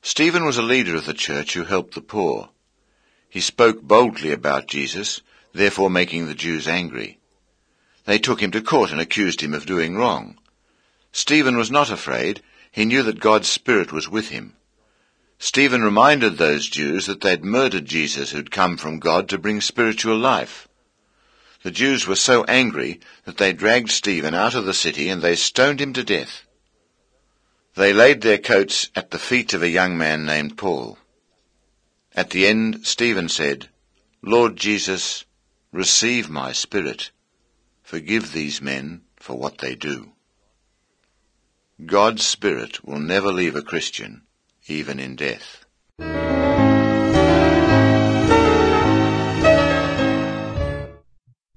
Stephen was a leader of the church who helped the poor. He spoke boldly about Jesus, therefore making the Jews angry. They took him to court and accused him of doing wrong. Stephen was not afraid. He knew that God's Spirit was with him. Stephen reminded those Jews that they'd murdered Jesus, who'd come from God to bring spiritual life. The Jews were so angry that they dragged Stephen out of the city and they stoned him to death. They laid their coats at the feet of a young man named Paul. At the end, Stephen said, "Lord Jesus, receive my spirit. Forgive these men for what they do." God's Spirit will never leave a Christian, even in death.